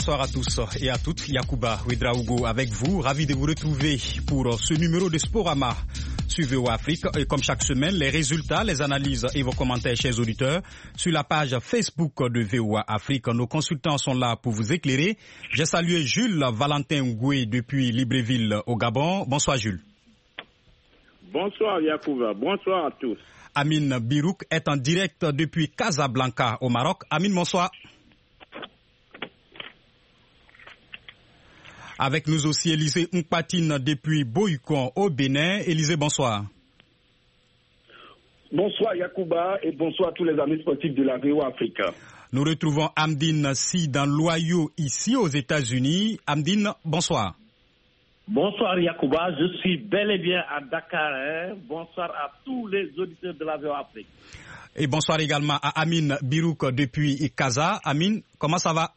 bonsoir à tous et à toutes. Yacouba Ouedraogo avec vous, ravi de vous retrouver pour ce numéro de Sporama sur VOA Afrique. Et comme chaque semaine, les résultats, les analyses et vos commentaires, chers auditeurs, sur la page Facebook de VOA Afrique. Nos consultants sont là pour vous éclairer. J'ai salué Jules Valentin Ngoué depuis Libreville au Gabon. Bonsoir Jules. Bonsoir Yacouba, bonsoir à tous. Amine Birouk est en direct depuis Casablanca au Maroc. Amine, bonsoir. Avec nous aussi Élisée Mpatine depuis Boycon au Bénin. Élisée, bonsoir. Bonsoir Yacouba et bonsoir à tous les amis sportifs de la VOA Afrique. Nous retrouvons Amdine Si dans l'Ohio ici aux États-Unis. Amdine, bonsoir. Bonsoir Yacouba, je suis bel et bien à Dakar. Bonsoir à tous les auditeurs de la VOA Afrique. Et bonsoir également à Amine Birouk depuis Casa. Amine, comment ça va?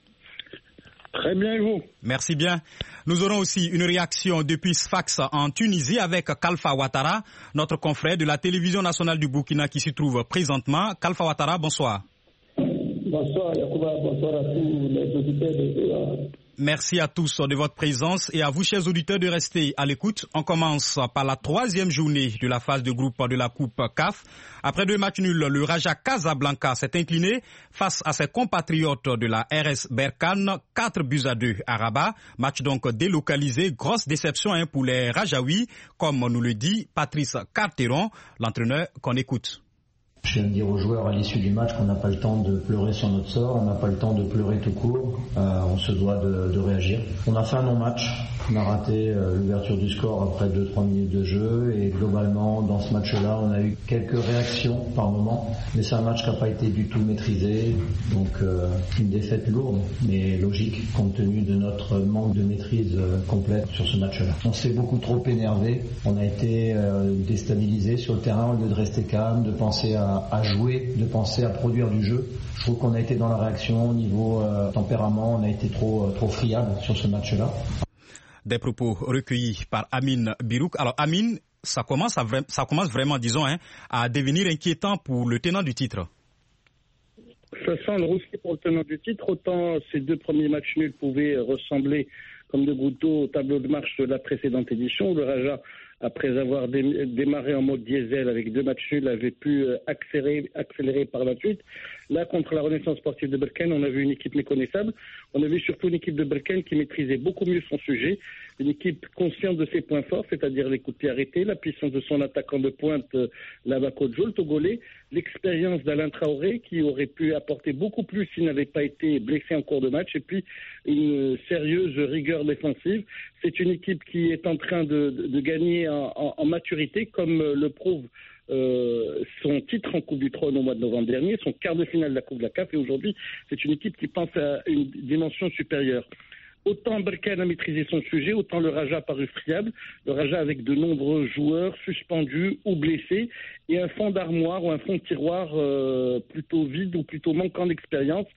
Très bien, et vous? Merci bien. Nous aurons aussi une réaction depuis Sfax en Tunisie avec Kalfa Ouattara, notre confrère de la télévision nationale du Burkina qui s'y trouve présentement. Kalfa Ouattara, bonsoir. Bonsoir Yacouba, bonsoir à tous les auditeurs de VOA. Merci à tous de votre présence et à vous, chers auditeurs, de rester à l'écoute. On commence par la troisième journée de la phase de groupe de la Coupe CAF. Après 2 matchs nuls, le Raja Casablanca s'est incliné face à ses compatriotes de la RS Berkane, 4-2 à Rabat. Match donc délocalisé, grosse déception pour les Rajaouis, comme nous le dit Patrice Carteron, l'entraîneur qu'on écoute. Je viens de dire aux joueurs à l'issue du match qu'on n'a pas le temps de pleurer sur notre sort, on n'a pas le temps de pleurer tout court, on se doit de réagir. On a fait un non-match, on a raté l'ouverture du score après 2-3 minutes de jeu et globalement dans ce match-là on a eu quelques réactions par moment, mais c'est un match qui n'a pas été du tout maîtrisé, donc une défaite lourde mais logique compte tenu de notre manque de maîtrise complète sur ce match-là. On s'est beaucoup trop énervé, on a été déstabilisé sur le terrain au lieu de rester calme, de penser à jouer, de penser à produire du jeu. Je trouve qu'on a été dans la réaction au niveau tempérament, on a été trop friable sur ce match-là. Des propos recueillis par Amine Birouk. Alors Amine, ça commence vraiment, disons, à devenir inquiétant pour le tenant du titre. Ça sent le risque pour le tenant du titre. Autant ces 2 premiers matchs nuls pouvaient ressembler comme de gouttes d'eau au tableau de marche de la précédente édition. Le Raja, après avoir démarré en mode diesel avec 2 matchs nuls, avait pu accélérer par la suite. Là, contre la Renaissance sportive de Berkane, on a vu une équipe méconnaissable. On a vu surtout une équipe de Berkane qui maîtrisait beaucoup mieux son sujet. Une équipe consciente de ses points forts, c'est-à-dire les coups de pied arrêtés, la puissance de son attaquant de pointe, Labakodjo, le Togolais, l'expérience d'Alain Traoré, qui aurait pu apporter beaucoup plus s'il n'avait pas été blessé en cours de match, et puis une sérieuse rigueur défensive. C'est une équipe qui est en train de gagner en maturité, comme le prouve son titre en Coupe du Trône au mois de novembre dernier, son quart de finale de la Coupe de la CAF, et aujourd'hui c'est une équipe qui pense à une dimension supérieure. Autant Berkane a maîtrisé son sujet, autant le Raja a paru friable. Le Raja avec de nombreux joueurs suspendus ou blessés et un fond d'armoire ou un fond de tiroir plutôt vide ou plutôt manquant d'expérience.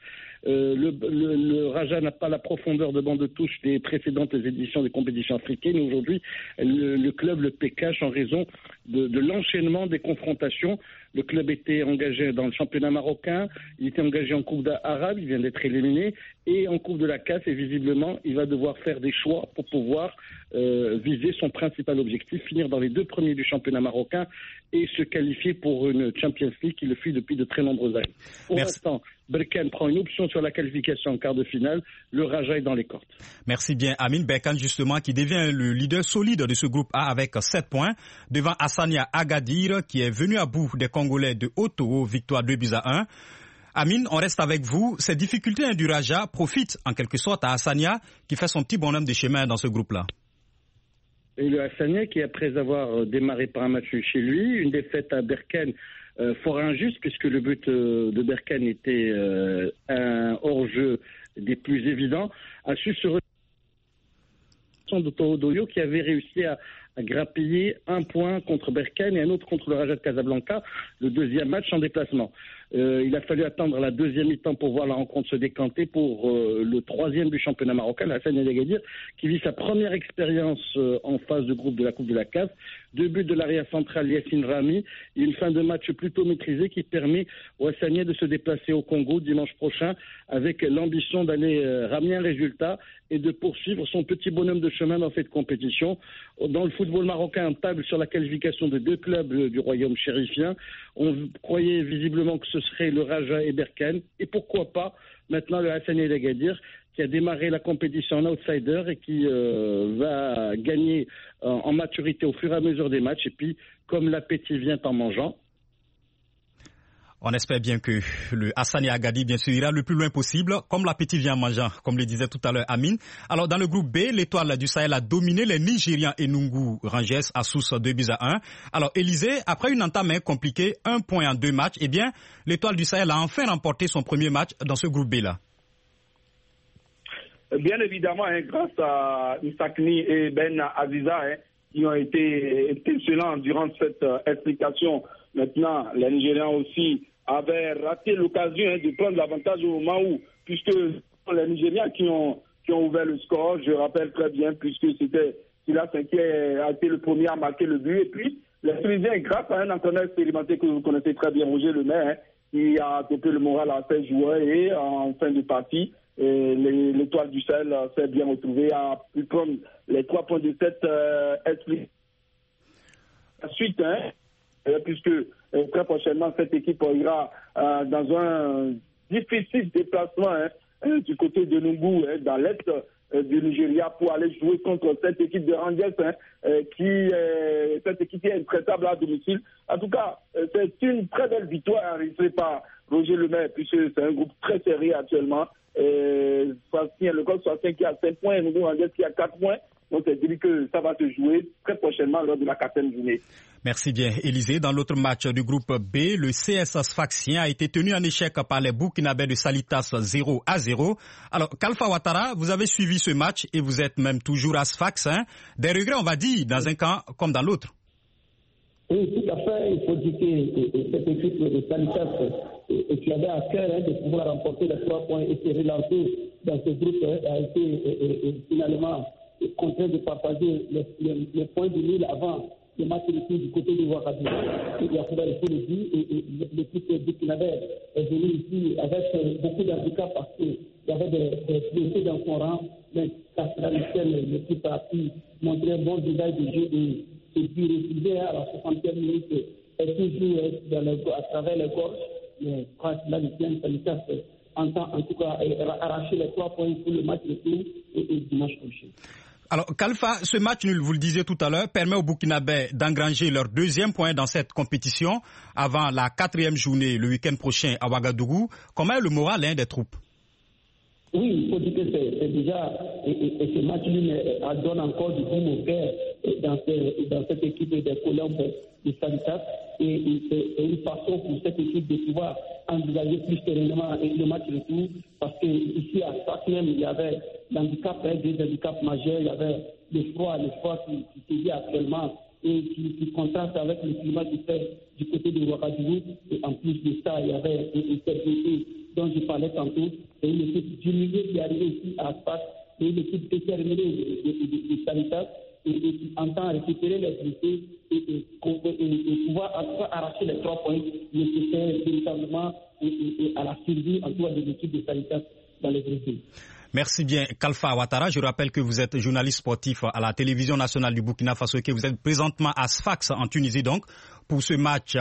Le Raja n'a pas la profondeur de banc de touche des précédentes éditions des compétitions africaines. Aujourd'hui, le club le paie cash en raison de l'enchaînement des confrontations. Le club était engagé dans le championnat marocain, il était engagé en Coupe arabe, il vient d'être éliminé, et en Coupe de la CAF, et visiblement, il va devoir faire des choix pour pouvoir viser son principal objectif, finir dans les 2 premiers du championnat marocain et se qualifier pour une Champions League qui le fuit depuis de très nombreuses années. Pour l'instant, Berkane prend une option sur la qualification en quart de finale, le Raja est dans les cordes. Merci bien. Amine Berkane, justement, qui devient le leader solide de ce groupe A avec 7 points, devant Hassania Agadir, qui est venu à bout des Congolais de Oto, victoire 2-1. Amine, on reste avec vous. Ces difficultés du Raja profitent en quelque sorte à Hassania, qui fait son petit bonhomme de chemin dans ce groupe-là. Et le Hassania, qui après avoir démarré par un match chez lui, une défaite à Berkane, fort injuste, puisque le but de Berkane était un hors-jeu des plus évidents, a su se retirer de Toro Doyo, qui avait réussi à grappiller 1 point contre Berkane et un autre contre le Raja de Casablanca, le 2e match en déplacement. Il a fallu attendre la deuxième mi-temps pour voir la rencontre se décanter pour le troisième du championnat marocain, le Hassania d'Agadir, qui vit sa première expérience en phase de groupe de la Coupe de la CAF. 2 buts de l'arrière central Yassine Rami et une fin de match plutôt maîtrisée qui permet au Hassania de se déplacer au Congo dimanche prochain avec l'ambition d'aller ramener un résultat et de poursuivre son petit bonhomme de chemin dans cette compétition. Dans le football marocain, on table sur la qualification de 2 clubs du royaume chérifien. On croyait visiblement que ce serait le Raja et Berkane. Et pourquoi pas maintenant le Hassania d'Agadir, qui a démarré la compétition en outsider et qui va gagner en maturité au fur et à mesure des matchs. Et puis, comme l'appétit vient en mangeant. On espère bien que le Hassania Agadir, bien sûr, ira le plus loin possible, comme l'appétit vient en mangeant, comme le disait tout à l'heure Amine. Alors, dans le groupe B, l'étoile du Sahel a dominé les Nigérians Enugu Rangers à Sousse 2-1. Alors, Élysée, après une entame compliquée, 1 point en 2 matchs, eh bien, l'étoile du Sahel a enfin remporté son premier match dans ce groupe B-là. Bien évidemment, grâce à Isakni et Ben Aziza, qui ont été excellents durant cette explication. Maintenant, les Nigérians aussi avaient raté l'occasion de prendre l'avantage au moment où, puisque les Nigérians qui ont ouvert le score, je rappelle très bien, puisque c'était Silas qui a été le premier à marquer le but. Et puis, les Tunisiens, grâce à un entraîneur expérimenté que vous connaissez très bien, Roger Lemaire, qui a topé le moral à ses joueurs et en fin de partie, l'étoile du Sahel s'est bien retrouvée à pu prendre les 3 points de cette explication. Ensuite, puisque très prochainement, cette équipe ira dans un difficile déplacement du côté de Nungu, dans l'est du Nigeria, pour aller jouer contre cette équipe de Rangers, cette équipe qui est intraitable à domicile. En tout cas, c'est une très belle victoire enregistrée par Roger Lemaire, puisque c'est un groupe très sérieux actuellement. Le club 65 qui a 7 points et Nungu Rangers qui a 4 points. Donc, c'est dit que ça va se jouer très prochainement lors de la 4e journée. Merci bien, Élysée. Dans l'autre match du groupe B, le CS Sfaxien a été tenu en échec par les Burkinabés de Salitas 0-0. Alors, Kalfa Ouattara, vous avez suivi ce match et vous êtes même toujours à Sfax. Des regrets, on va dire, dans un camp comme dans l'autre. Oui, tout à fait. Il faut dire que cette équipe de Salitas qui avait à cœur de pouvoir remporter les 3 points et se relancer dans ce groupe a été finalement contraint de partager les points de nul avant le match du côté de Ouagadougou. Il y a le dire, et l'équipe burkinabé est venue ici avec beaucoup d'handicaps parce qu'il y avait des blessés dans son rang. Mais l'équipe a pu montrer un bon visage de jeu et puis réciser à la 60e minute et toujours à travers les gorges. Mais quand la Lucien Salitas entend en tout cas arracher les 3 points pour le match retour et dimanche prochain. Alors, Kalfa, ce match nul, vous le disiez tout à l'heure, permet aux Burkinabés d'engranger leur 2e point dans cette compétition avant la 4e journée le week-end prochain à Ouagadougou. Comment est le moral des troupes? Oui, il faut dire que c'est déjà, et ce match nul donne encore du bon au cœur dans cette équipe des Colombes de Salitas et c'est une façon pour cette équipe de pouvoir envisager plus sereinement le match retour parce qu'ici à Sfax même il y avait l'handicap, des handicaps majeurs, il y avait le froid qui se vit actuellement et qui contraste avec le climat qui fait du côté de Ouagadougou et en plus de ça il y avait une sécurité dont je parlais tantôt et une équipe du milieu qui est arrivée ici à Sfax et une équipe déterminée de Salitas et qui entend récupérer les blessés et pouvoir arracher les 3 points nécessaires véritablement et à la survie en tout cas des équipes de Salitas dans les Brésil. Merci bien, Kalfa Ouattara. Je rappelle que vous êtes journaliste sportif à la télévision nationale du Burkina Faso et que vous êtes présentement à Sfax en Tunisie donc pour ce match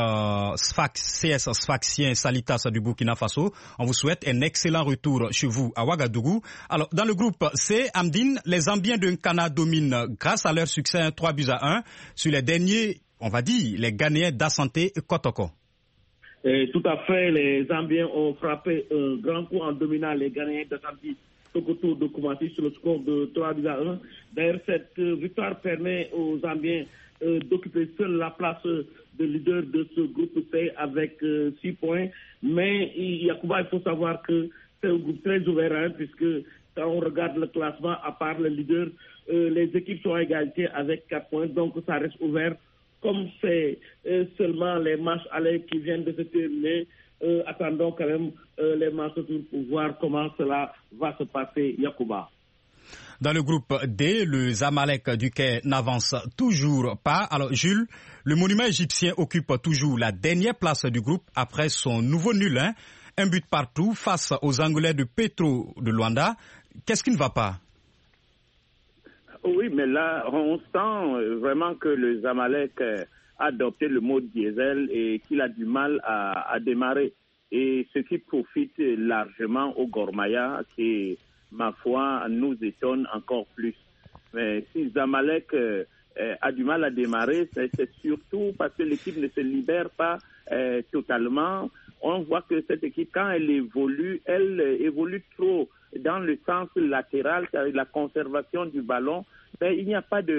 CS Sfaxien Salitas du Burkina Faso. On vous souhaite un excellent retour chez vous à Ouagadougou. Alors, dans le groupe C, Amdine, les Zambiens de Nkana dominent grâce à leur succès 3-1 sur les derniers, on va dire, les Ghanéens d'Asante et Kotoko. Tout à fait, les Zambiens ont frappé un grand coup en dominant les Ghanéens d'Asante Sokoto de Koumassi sur le score de 3-1. D'ailleurs, cette victoire permet aux Zambiens d'occuper seule la place de leader de ce groupe C avec 6 points. Mais Yacouba, il faut savoir que c'est un groupe très ouvert puisque quand on regarde le classement, à part le leader, les équipes sont à égalité avec 4 points. Donc ça reste ouvert. Comme c'est seulement les matchs allés qui viennent de se terminer, attendons quand même les matchs pour voir comment cela va se passer, Yacouba. Dans le groupe D, le Zamalek du Caire n'avance toujours pas. Alors Jules, le monument égyptien occupe toujours la dernière place du groupe après son nouveau nul, un but partout face aux Angolais de Petro de Luanda. Qu'est-ce qui ne va pas? Oui, mais là, on sent vraiment que le Zamalek a adopté le mode diesel et qu'il a du mal à démarrer. Et ce qui profite largement au Gor Mahia, qui, ma foi, nous étonne encore plus. Mais si Zamalek a du mal à démarrer, c'est surtout parce que l'équipe ne se libère pas totalement. On voit que cette équipe, quand elle évolue trop dans le sens latéral, c'est-à-dire la conservation du ballon. Mais il n'y a pas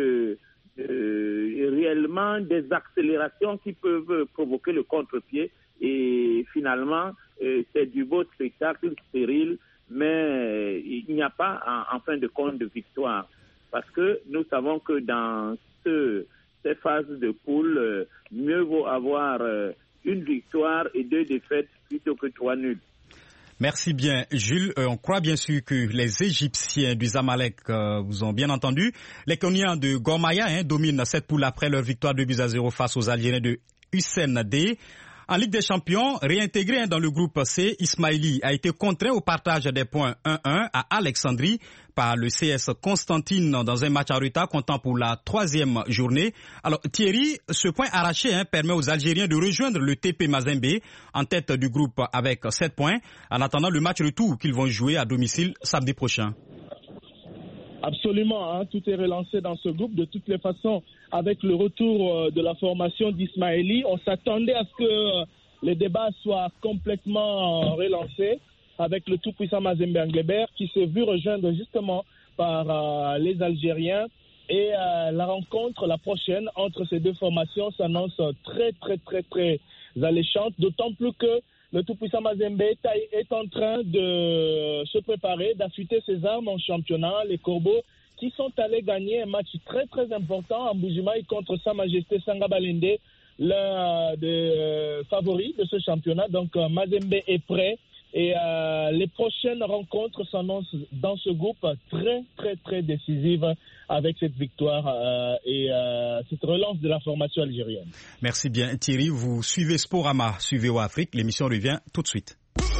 réellement des accélérations qui peuvent provoquer le contre-pied. Et finalement, c'est du beau spectacle stérile, mais il n'y a pas en fin de compte de victoire. Parce que nous savons que dans ces phases de poule, mieux vaut avoir une victoire et 2 défaites plutôt que 3 nuls. Merci bien, Jules. On croit bien sûr que les Égyptiens du Zamalek vous ont bien entendu. Les Kenyans de Gor Mahia dominent cette poule après leur victoire 2-0 face aux Algériens de Hussein D. En Ligue des Champions, réintégré dans le groupe C, Ismaili a été contraint au partage des points 1-1 à Alexandrie par le CS Constantine dans un match en retard comptant pour la 3e journée. Alors Thierry, ce point arraché permet aux Algériens de rejoindre le TP Mazembe en tête du groupe avec 7 points en attendant le match retour qu'ils vont jouer à domicile samedi prochain. Absolument, tout est relancé dans ce groupe. De toutes les façons, avec le retour de la formation d'Ismaili, on s'attendait à ce que les débats soient complètement relancés avec le tout-puissant Mazembe Anglebert qui s'est vu rejoindre justement par les Algériens. Et la rencontre, la prochaine, entre ces deux formations s'annonce très, très, très, très alléchante, d'autant plus que le tout-puissant Mazembe est en train de se préparer, d'affûter ses armes en championnat. Les Corbeaux qui sont allés gagner un match très très important en Bujumaï contre Sa Majesté Sanga Balende, l'un des favoris de ce championnat. Donc Mazembe est prêt et les prochaines rencontres s'annoncent dans ce groupe très très très décisives avec cette victoire et cette relance de la formation algérienne. Merci bien Thierry, vous suivez Sporama, suivez Afrique, l'émission revient tout de suite.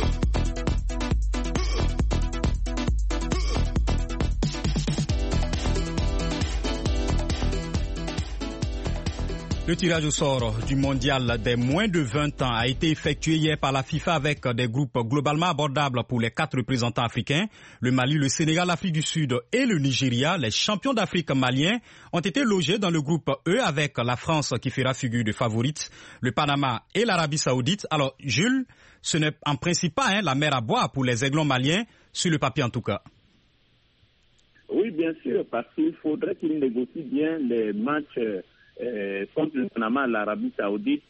Le tirage au sort du mondial des moins de 20 ans a été effectué hier par la FIFA avec des groupes globalement abordables pour les 4 représentants africains. Le Mali, le Sénégal, l'Afrique du Sud et le Nigeria, les champions d'Afrique maliens, ont été logés dans le groupe E avec la France qui fera figure de favorite, le Panama et l'Arabie Saoudite. Alors Jules, ce n'est en principe pas la mer à boire pour les aiglons maliens, sur le papier en tout cas. Oui, bien sûr, parce qu'il faudrait qu'ils négocient bien les matchs contre le Panama, l'Arabie Saoudite,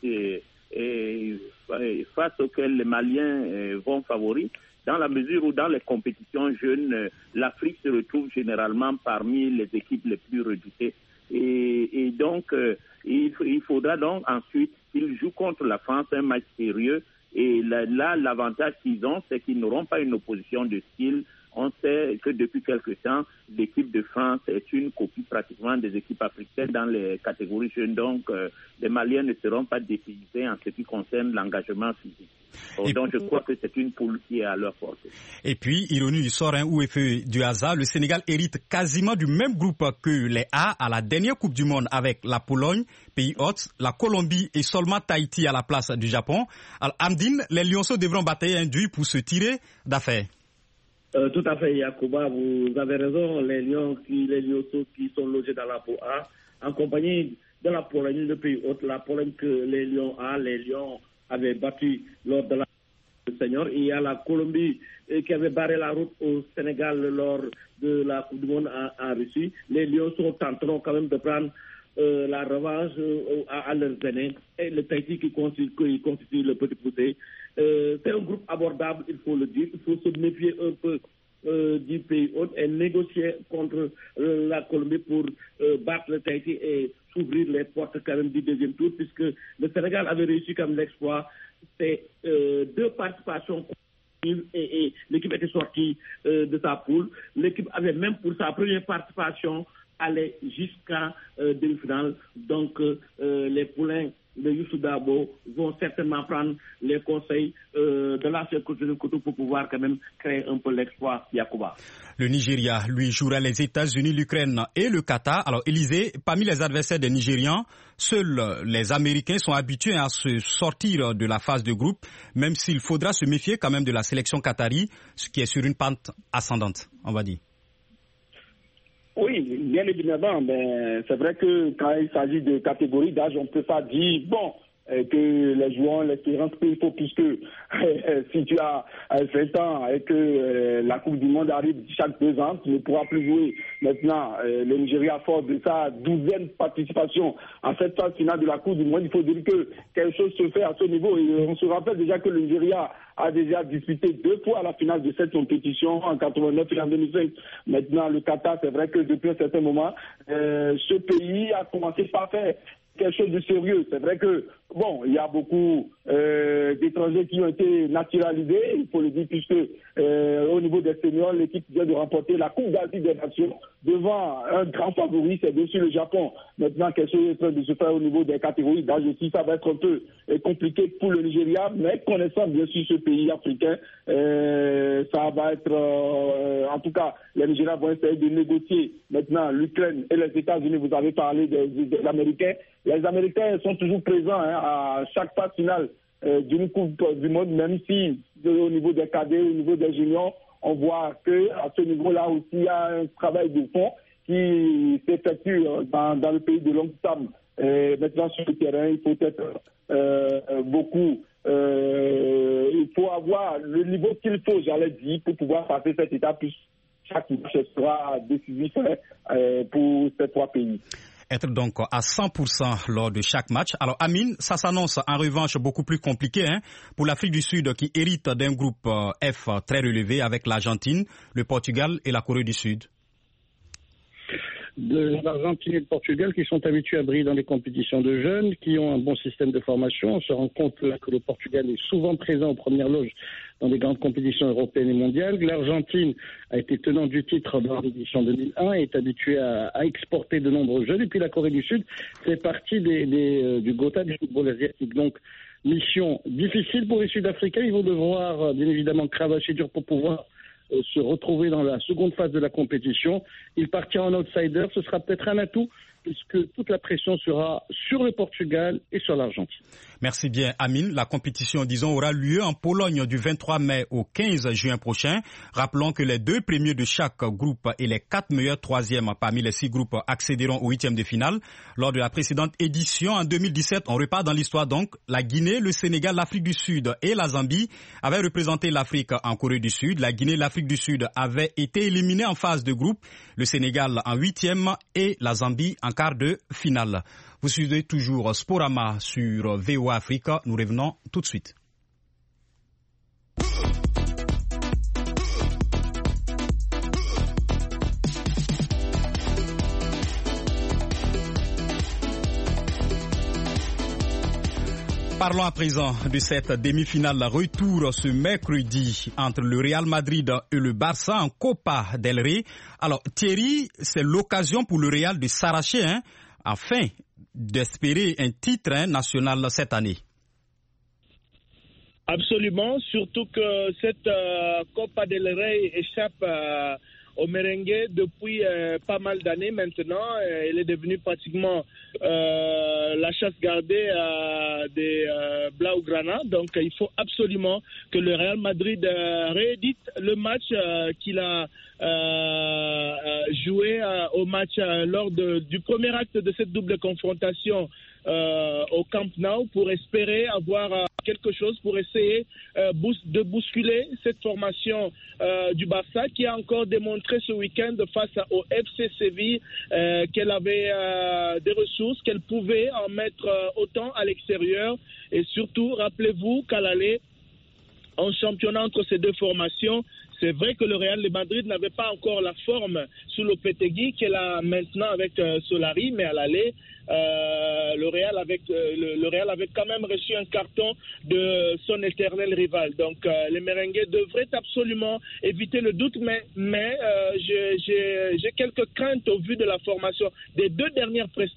face auxquels les Maliens vont favoris, dans la mesure où dans les compétitions jeunes, l'Afrique se retrouve généralement parmi les équipes les plus redoutées. Et donc, il faudra donc ensuite qu'ils jouent contre la France un match sérieux. Et là, l'avantage qu'ils ont, c'est qu'ils n'auront pas une opposition de style. On sait que depuis quelque temps, l'équipe de France est une copie pratiquement des équipes africaines dans les catégories jeunes. Donc, les Maliens ne seront pas dépaysés en ce qui concerne l'engagement physique. Donc, je crois que c'est une poule qui est à leur portée. Et puis, ironie du sort ou effet du hasard, le Sénégal hérite quasiment du même groupe que les A à la dernière Coupe du Monde avec la Pologne, pays hôte, la Colombie et seulement Tahiti à la place du Japon. Alors, Amdine, les Lionceaux devront batailler un dur pour se tirer d'affaire. Tout à fait, Yacouba, vous avez raison. Les Lionceaux qui sont logés dans la poule A, en compagnie de la Pologne, le pays hôte, la Pologne que les Lions avaient battu lors de la Senior. Il y a la Colombie qui avait barré la route au Sénégal lors de la Coupe du Monde en Russie. Les Lionceaux tenteront quand même de prendre la revanche à leurs aînés. Et le Tahiti qui constitue le petit poussé. C'est un groupe abordable, il faut le dire. Il faut se méfier un peu du pays hôte et négocier contre la Colombie pour battre le Tahiti et s'ouvrir les portes quand même du deuxième tour, puisque le Sénégal avait réussi comme l'exploit. C'est 2 participations et l'équipe était sortie de sa poule. L'équipe avait même pour sa première participation allé jusqu'à demi-finale. Donc les poulains de Youssou Dabo vont certainement prendre les conseils de l'ancien coach de Koutou pour pouvoir quand même créer un peu l'exploit Yacouba. Le Nigeria, lui, jouera les États-Unis, l'Ukraine et le Qatar. Alors, Élisée, parmi les adversaires des Nigérians, seuls les Américains sont habitués à se sortir de la phase de groupe, même s'il faudra se méfier quand même de la sélection qatari, ce qui est sur une pente ascendante, on va dire. Oui, bien évidemment, mais c'est vrai que quand il s'agit de catégories d'âge, on ne peut pas dire, bon, que les joueurs, l'espérance qu'il faut, puisque si tu as 20 ans et que la Coupe du Monde arrive chaque 2 ans, tu ne pourras plus jouer. Maintenant, le Nigeria, fort de sa 12e participation à cette phase finale de la Coupe du Monde, il faut dire que quelque chose se fait à ce niveau. Et on se rappelle déjà que le Nigeria a déjà disputé 2 fois la finale de cette compétition, en 89 et en 2005. Maintenant, le Qatar, c'est vrai que depuis un certain moment, ce pays a commencé par faire quelque chose de sérieux. C'est vrai que, bon, il y a beaucoup d'étrangers qui ont été naturalisés, il faut le dire, puisque au niveau des seniors, l'équipe vient de remporter la Coupe d'Asie des Nations devant un grand favori, c'est bien sûr le Japon. Maintenant, quelque chose est en train de se faire au niveau des catégories d'âge aussi, ça va être un peu compliqué pour le Nigeria, mais connaissant bien sûr ce pays africain, ça va être, en tout cas, les Nigériens vont essayer de négocier maintenant l'Ukraine et les États-Unis. Vous avez parlé des Américains. Les Américains sont toujours présents à chaque phase finale d'une Coupe du Monde, même si au niveau des cadets, au niveau des juniors, on voit qu'à ce niveau-là aussi, il y a un travail de fond qui s'effectue dans le pays de Long Sam. Maintenant, sur le terrain, il faut être beaucoup. Il faut avoir le niveau qu'il faut, j'allais dire, pour pouvoir passer cette étape. Puis chaque match sera décisif pour ces 3 pays. Être donc à 100% lors de chaque match. Alors Amine, ça s'annonce en revanche beaucoup plus compliqué pour l'Afrique du Sud qui hérite d'un groupe F très relevé avec l'Argentine, le Portugal et la Corée du Sud. L'Argentine et le Portugal qui sont habitués à briller dans les compétitions de jeunes, qui ont un bon système de formation. On se rend compte là que le Portugal est souvent présent aux premières loges dans les grandes compétitions européennes et mondiales. L'Argentine a été tenant du titre dans l'édition 2001 et est habituée à exporter de nombreux jeunes. Et puis la Corée du Sud fait partie du Gotha du football asiatique. Donc, mission difficile pour les Sud-Africains. Ils vont devoir, bien évidemment, cravacher dur pour pouvoir se retrouver dans la seconde phase de la compétition. Il partira en outsider, ce sera peut-être un atout puisque toute la pression sera sur le Portugal et sur l'Argentine. Merci bien Amine. La compétition, disons, aura lieu en Pologne du 23 mai au 15 juin prochain. Rappelons que les 2 premiers de chaque groupe et les 4 meilleurs troisièmes parmi les 6 groupes accéderont au 8e de finale. Lors de la précédente édition en 2017, on repart dans l'histoire donc. La Guinée, le Sénégal, l'Afrique du Sud et la Zambie avaient représenté l'Afrique en Corée du Sud. La Guinée, l'Afrique du Sud avaient été éliminés en phase de groupe. Le Sénégal en 8e et la Zambie en quart de finale. Vous suivez toujours Sporama sur VOA Africa. Nous revenons tout de suite. Parlons à présent de cette demi-finale retour ce mercredi entre le Real Madrid et le Barça en Copa del Rey. Alors Thierry, c'est l'occasion pour le Real de s'arracher afin d'espérer un titre national cette année. Absolument, surtout que cette Copa del Rey échappe au merengue depuis pas mal d'années maintenant. Elle est devenue pratiquement la chasse gardée des Blaugrana. Donc il faut absolument que le Real Madrid réédite le match qu'il a joué au match lors du premier acte de cette double confrontation au Camp Nou pour espérer avoir quelque chose pour essayer de bousculer cette formation du Barça qui a encore démontré ce week-end face au FC Séville qu'elle avait des ressources, qu'elle pouvait en mettre autant à l'extérieur et surtout rappelez-vous qu'à l'aller en championnat entre ces deux formations, C'est vrai que le Real de Madrid n'avait pas encore la forme sous Lopetegui qu'elle a maintenant avec Solari, mais à l'aller, le Real avait quand même reçu un carton de son éternel rival. Donc les Merengues devraient absolument éviter le doute, mais j'ai quelques craintes au vu de la formation des deux dernières prestations